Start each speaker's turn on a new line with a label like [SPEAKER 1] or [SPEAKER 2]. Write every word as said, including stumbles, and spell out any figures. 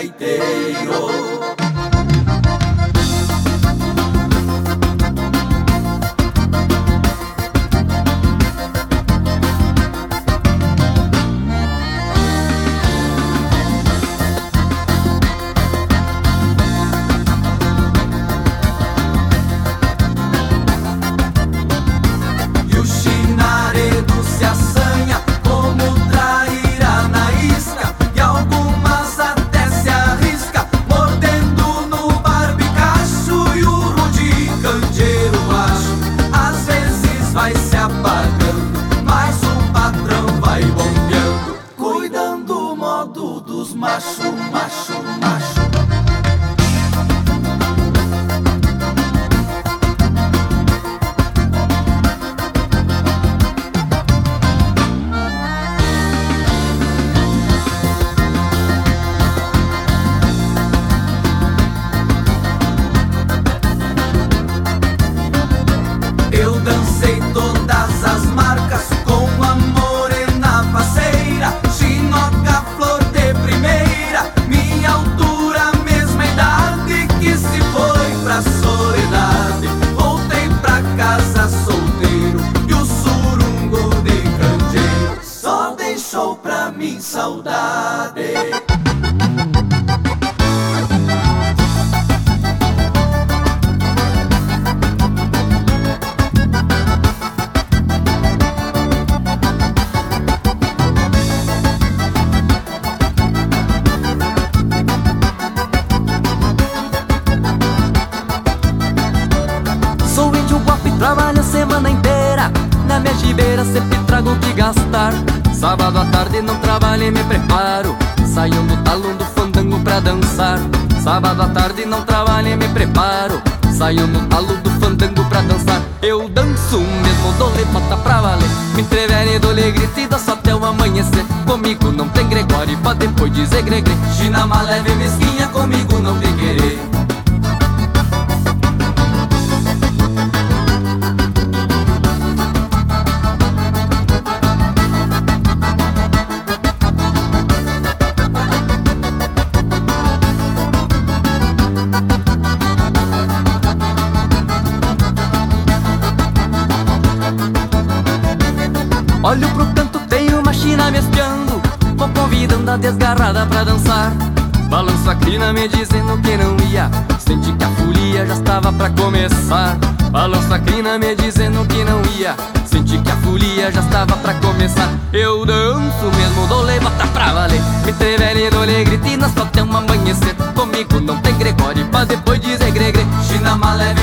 [SPEAKER 1] gaiteiro. Macho, macho, macho. Eu dancei todas as marcas com a morena faceira, chinoca, flor de primeira, minha altura, mesma idade, que se foi pra soledade. Voltei pra casa solteiro e o surungo de candeeiro só deixou pra mim saudade.
[SPEAKER 2] Sou índio guapo e trabalho a semana inteira, na minha gibeira sempre trago o que gastar. Sábado à tarde não trabalho e me preparo, saio no talo do fandango pra dançar. Sábado à tarde não trabalho e me preparo, saio no talo do fandango pra dançar. Eu danço mesmo, dou lepota pra valer, me entrevere e dou-lhe grito e danço até o amanhecer. Comigo não tem Gregório pra depois dizer gregre, chinama leve mesquinha, comigo não tem querer. Olho pro canto, tem uma china me espiando, vou convidando a desgarrada pra dançar. Balanço a crina me dizendo que não ia, senti que a folia já estava pra começar. Balanço a crina me dizendo que não ia, senti que a folia já estava pra começar. Eu danço mesmo, dou levata pra valer, me trevere, dou-lhe grito e nós só até um amanhecer. Comigo não tem Gregório pra depois dizer gregre, chinama leve